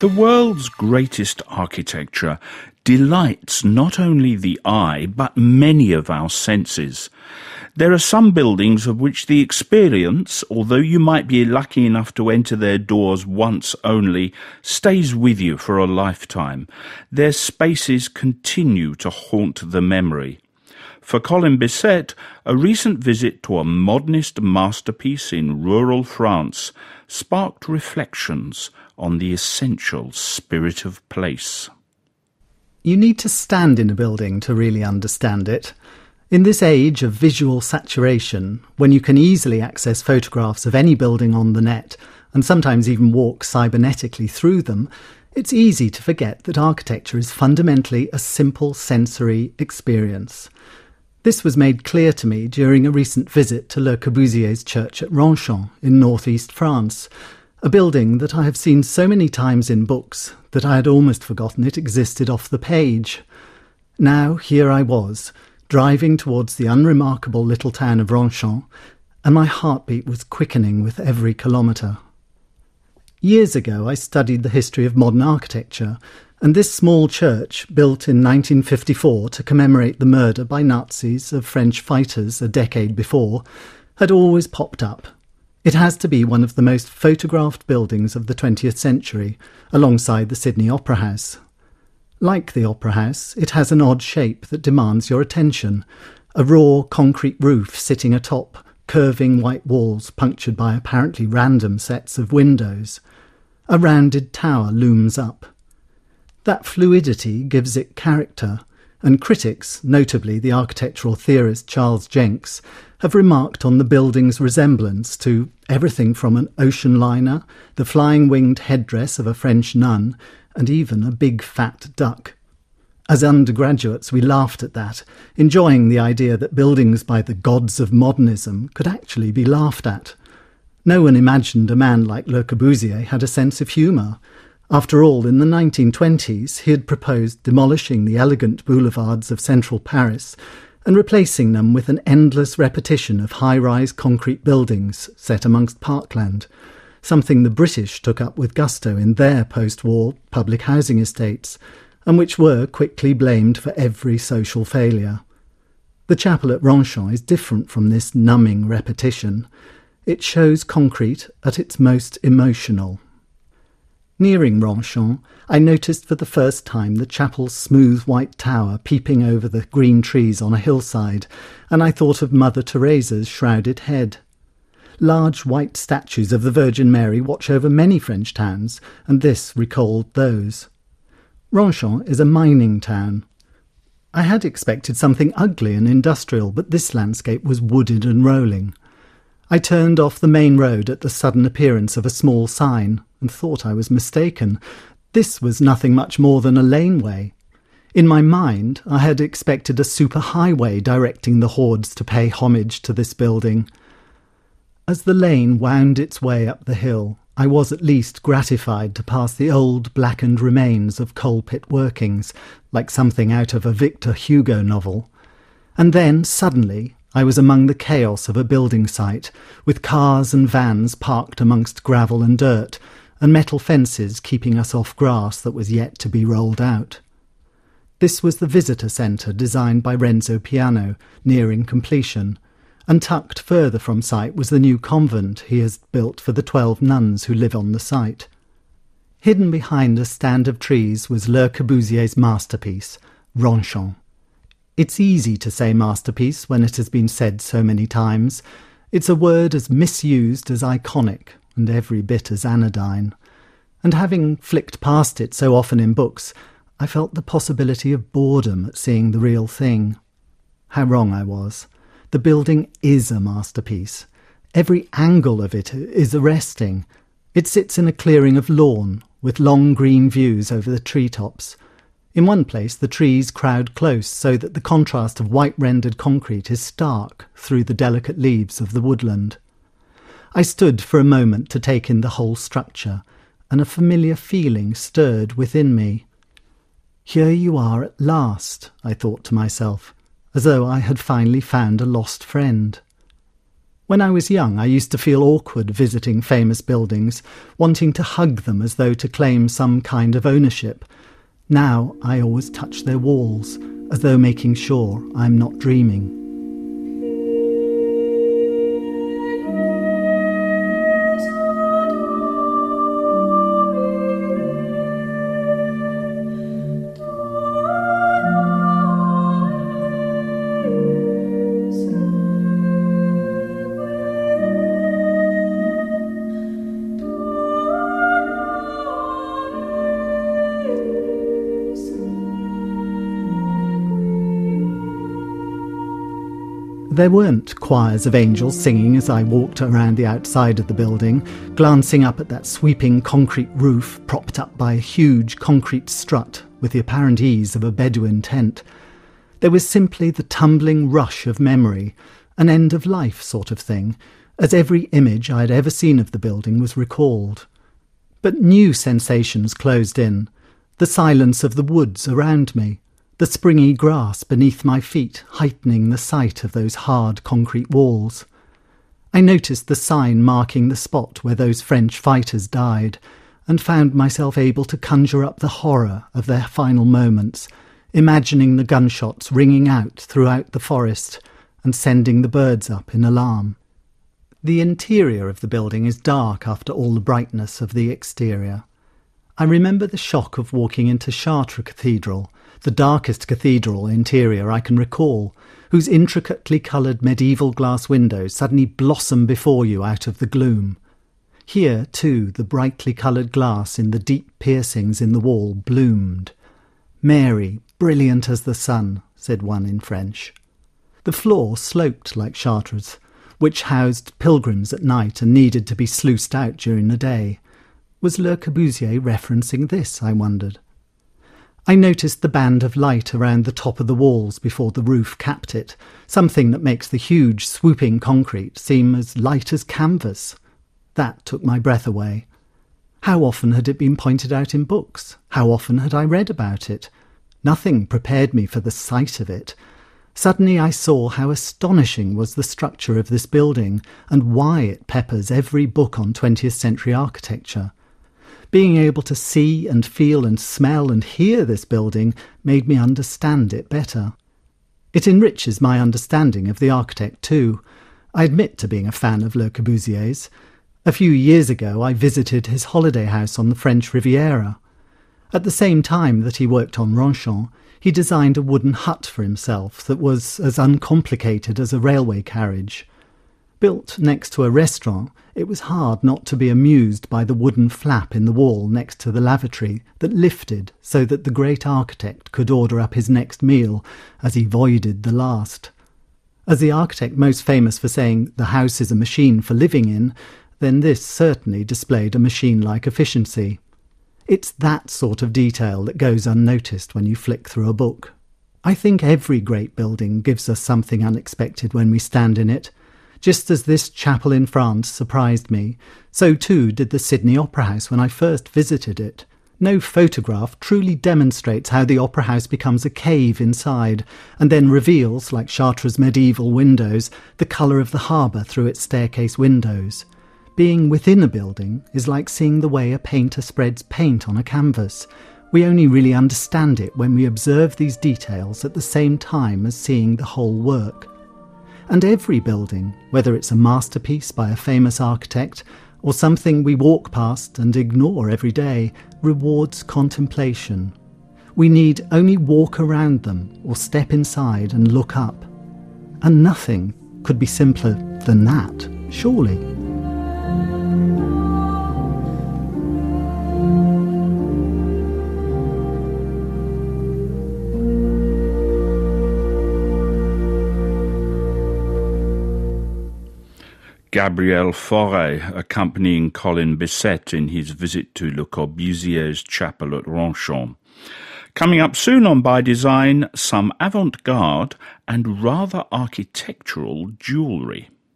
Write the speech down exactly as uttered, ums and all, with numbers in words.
The world's greatest architecture delights not only the eye, but many of our senses. There are some buildings of which the experience, although you might be lucky enough to enter their doors once only, stays with you for a lifetime. Their spaces continue to haunt the memory. For Colin Bisset, a recent visit to a modernist masterpiece in rural France sparked reflections on the essential spirit of place. You need to stand in a building to really understand it. In this age of visual saturation, when you can easily access photographs of any building on the net, and sometimes even walk cybernetically through them, it's easy to forget that architecture is fundamentally a simple sensory experience. This was made clear to me during a recent visit to Le Corbusier's church at Ronchon in northeast France, a building that I have seen so many times in books that I had almost forgotten it existed off the page. Now here I was, driving towards the unremarkable little town of Ronchon, and my heartbeat was quickening with every kilometre. Years ago I studied the history of modern architecture, and this small church, built in nineteen fifty-four to commemorate the murder by Nazis of French fighters a decade before, had always popped up. It has to be one of the most photographed buildings of the twentieth century, alongside the Sydney Opera House. Like the Opera House, it has an odd shape that demands your attention, a raw concrete roof sitting atop curving white walls punctured by apparently random sets of windows. A rounded tower looms up. That fluidity gives it character, and critics, notably the architectural theorist Charles Jenks, have remarked on the building's resemblance to everything from an ocean liner, the flying-winged headdress of a French nun, and even a big fat duck. As undergraduates we laughed at that, enjoying the idea that buildings by the gods of modernism could actually be laughed at. No one imagined a man like Le Corbusier had a sense of humour. After all, in the nineteen twenties he had proposed demolishing the elegant boulevards of central Paris and replacing them with an endless repetition of high-rise concrete buildings set amongst parkland, something the British took up with gusto in their post-war public housing estates, and which were quickly blamed for every social failure. The chapel at Ronchon is different from this numbing repetition. It shows concrete at its most emotional. Nearing Ronchon, I noticed for the first time the chapel's smooth white tower peeping over the green trees on a hillside, and I thought of Mother Teresa's shrouded head. Large white statues of the Virgin Mary watch over many French towns, and this recalled those. Ronchon is a mining town. I had expected something ugly and industrial, but this landscape was wooded and rolling. I turned off the main road at the sudden appearance of a small sign, and thought I was mistaken. This was nothing much more than a laneway. In my mind, I had expected a superhighway directing the hordes to pay homage to this building. As the lane wound its way up the hill, I was at least gratified to pass the old blackened remains of coal pit workings, like something out of a Victor Hugo novel. And then, suddenly, I was among the chaos of a building site, with cars and vans parked amongst gravel and dirt, and metal fences keeping us off grass that was yet to be rolled out. This was the visitor centre designed by Renzo Piano, nearing completion, and tucked further from sight was the new convent he has built for the twelve nuns who live on the site. Hidden behind a stand of trees was Le Corbusier's masterpiece, Ronchon. It's easy to say masterpiece when it has been said so many times. It's a word as misused as iconic, and every bit as anodyne. And having flicked past it so often in books, I felt the possibility of boredom at seeing the real thing. How wrong I was. The building is a masterpiece. Every angle of it is arresting. It sits in a clearing of lawn, with long green views over the treetops. In one place the trees crowd close so that the contrast of white-rendered concrete is stark through the delicate leaves of the woodland. I stood for a moment to take in the whole structure, and a familiar feeling stirred within me. Here you are at last, I thought to myself, as though I had finally found a lost friend. When I was young, I used to feel awkward visiting famous buildings, wanting to hug them as though to claim some kind of ownership. Now I always touch their walls, as though making sure I'm not dreaming. There weren't choirs of angels singing as I walked around the outside of the building, glancing up at that sweeping concrete roof propped up by a huge concrete strut with the apparent ease of a Bedouin tent. There was simply the tumbling rush of memory, an end-of-life sort of thing, as every image I had ever seen of the building was recalled. But new sensations closed in, the silence of the woods around me, the springy grass beneath my feet heightening the sight of those hard concrete walls. I noticed the sign marking the spot where those French fighters died, and found myself able to conjure up the horror of their final moments, imagining the gunshots ringing out throughout the forest and sending the birds up in alarm. The interior of the building is dark after all the brightness of the exterior. I remember the shock of walking into Chartres Cathedral, the darkest cathedral interior I can recall, whose intricately coloured medieval glass windows suddenly blossom before you out of the gloom. Here, too, the brightly coloured glass in the deep piercings in the wall bloomed. "Mary, brilliant as the sun," said one in French. The floor sloped like Chartres, which housed pilgrims at night and needed to be sluiced out during the day. Was Le Corbusier referencing this, I wondered? I noticed the band of light around the top of the walls before the roof capped it, something that makes the huge, swooping concrete seem as light as canvas. That took my breath away. How often had it been pointed out in books? How often had I read about it? Nothing prepared me for the sight of it. Suddenly I saw how astonishing was the structure of this building and why it peppers every book on twentieth century architecture. Being able to see and feel and smell and hear this building made me understand it better. It enriches my understanding of the architect too. I admit to being a fan of Le Corbusier's. A few years ago I visited his holiday house on the French Riviera. At the same time that he worked on Ronchamp, he designed a wooden hut for himself that was as uncomplicated as a railway carriage. Built next to a restaurant, it was hard not to be amused by the wooden flap in the wall next to the lavatory that lifted so that the great architect could order up his next meal as he voided the last. As the architect most famous for saying the house is a machine for living in, then this certainly displayed a machine-like efficiency. It's that sort of detail that goes unnoticed when you flick through a book. I think every great building gives us something unexpected when we stand in it. Just as this chapel in France surprised me, so too did the Sydney Opera House when I first visited it. No photograph truly demonstrates how the Opera House becomes a cave inside, and then reveals, like Chartres' medieval windows, the colour of the harbour through its staircase windows. Being within a building is like seeing the way a painter spreads paint on a canvas. We only really understand it when we observe these details at the same time as seeing the whole work. And every building, whether it's a masterpiece by a famous architect or something we walk past and ignore every day, rewards contemplation. We need only walk around them or step inside and look up. And nothing could be simpler than that, surely. Gabriel Fauré accompanying Colin Bisset in his visit to Le Corbusier's chapel at Ronchamp. Coming up soon on By Design, some avant-garde and rather architectural jewellery.